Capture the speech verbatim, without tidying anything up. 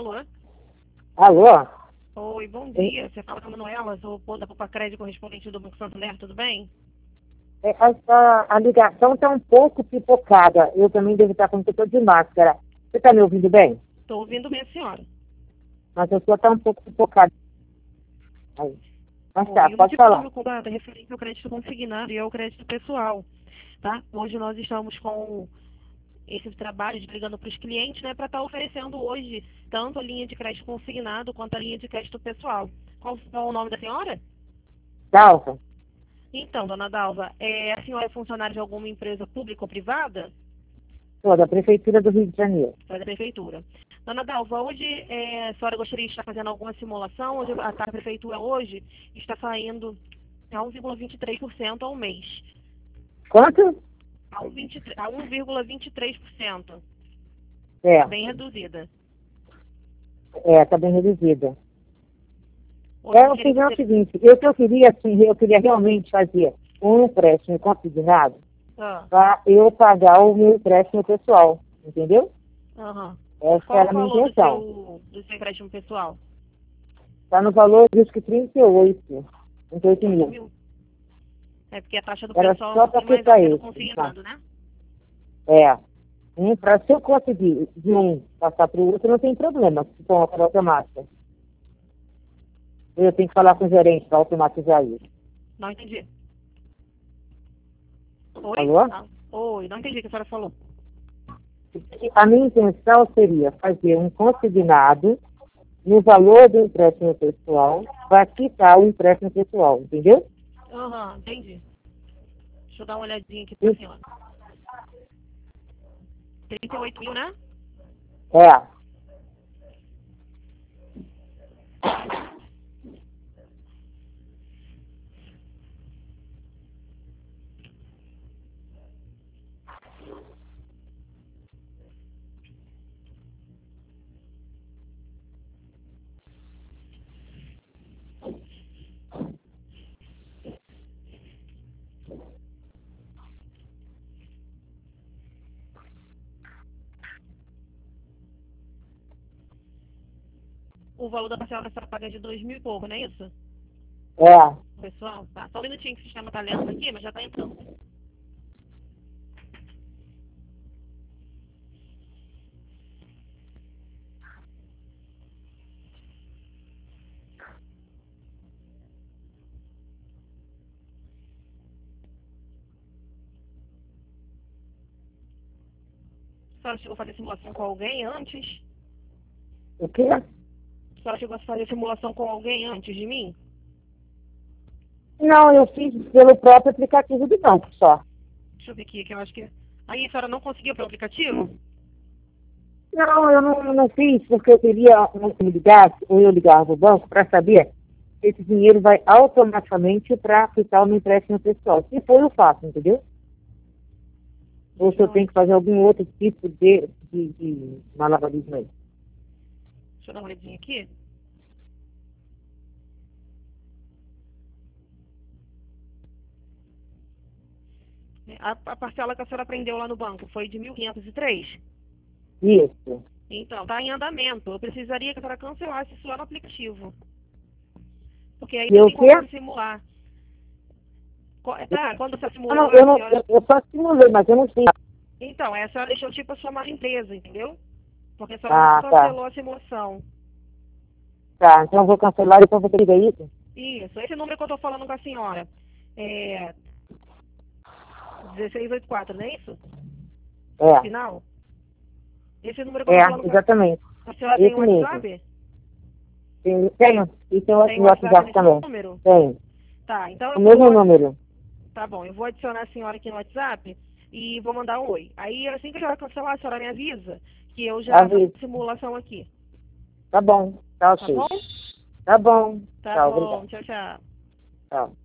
Alô? Alô? Oi, bom dia. Você fala com a Manuela, sou o da Poupa Crédito correspondente do Banco Santander, tudo bem? É, essa, a ligação está um pouco pipocada. Eu também devo estar com o setor de máscara. Você está me ouvindo bem? Estou ouvindo bem a senhora. Mas a sua está um pouco pipocada. Aí. Mas tá, Oi, o pode motivo do falar. meu contato é referente ao crédito consignado e ao crédito pessoal, tá? Hoje nós estamos com esse trabalho de ligando para os clientes, né, para estar oferecendo hoje tanto a linha de crédito consignado quanto a linha de crédito pessoal. Qual, qual o nome da senhora? Dalva? Então, dona Dalva, é, a senhora é funcionária de alguma empresa pública ou privada? Sou da Prefeitura do Rio de Janeiro. É da prefeitura. Dona Dalva, hoje é, a senhora gostaria de estar fazendo alguma simulação? Hoje, a, a prefeitura hoje está saindo a um vírgula vinte e três por cento ao mês. Quanto? A um vírgula vinte e três por cento. É, Está bem reduzida. é, está bem reduzida. Hoje É, eu o queria que é o que você... seguinte, eu que eu queria, assim, eu queria realmente fazer um empréstimo consignado Ah, para eu pagar o meu empréstimo pessoal, entendeu? aham. Essa Qual o era a minha valor do intenção. seu, do seu empréstimo pessoal? Está no valor de acho que trinta e oito, trinta e oito trinta e oito mil. mil. É porque a taxa do Era pessoal é um só para pouquinho mais quitar alta que a do esse. Tá? consignado, né? É. Um, pra, se eu conseguir de um passar para o outro, não tem problema, se for uma automática. Eu tenho que falar com o gerente para automatizar isso. Não entendi. Oi? Alô? Ah, oi, não entendi o que a senhora falou. A minha intenção seria fazer um consignado no valor do empréstimo pessoal para quitar o empréstimo pessoal, entendeu? Aham, entendi. Deixa eu dar uma olhadinha aqui pra E- senhora. trinta e oito mil, né? É. O valor da parcela que a senhora paga é de dois mil e pouco, não é isso? É. Pessoal, tá. Só um minutinho que o sistema tá lento aqui, mas já tá entrando. A senhora chegou a fazer simulação com alguém antes? O quê? A senhora chegou a fazer simulação com alguém antes de mim? Não, eu fiz pelo próprio aplicativo do banco só. Deixa eu ver aqui, que eu acho que... Aí a senhora não conseguiu pelo aplicativo? Não, eu não, não fiz porque eu queria que me ligasse, ou eu ligava no banco para saber se esse dinheiro vai automaticamente para quitar o meu empréstimo pessoal. Se for, eu faço, entendeu? Ou se eu tenho que fazer algum outro tipo de, de, de malabarismo aí. Deixa eu dar uma olhadinha aqui. A, a parcela que a senhora prendeu lá no banco foi de mil quinhentos e três? Isso. Então, tá em andamento. Eu precisaria que a senhora cancelasse isso lá no aplicativo. Porque aí E não eu o tem como quê? eu simular. Co- Tá, quando você Eu simulou, não, eu, a não, senhora... eu, eu só simulei, mas eu não sei. Então, essa senhora deixou tipo a sua empresa, entendeu? Porque a senhora não Ah, tá. cancelou a simulação. Tá, então eu vou cancelar e depois você liga isso? Isso, esse número que eu tô falando com a senhora é dezesseis oitenta e quatro, não é isso? É, Final? Esse número que eu tô falando é, com a... exatamente. A senhora tem o Esse mesmo. WhatsApp? Tenho, tenho. E tem o Tem o o WhatsApp WhatsApp nesse também. número? Tenho. Tá, então O eu mesmo vou... número. Tá bom, eu vou adicionar a senhora aqui no WhatsApp e vou mandar um oi. Aí, assim que a senhora cancelar, a senhora me avisa que eu já faço Avisa. a simulação aqui. Tá bom. Tá Tá ok. bom? Tá bom. Tá Tchau, bom, obrigado. tchau, tchau. Tchau.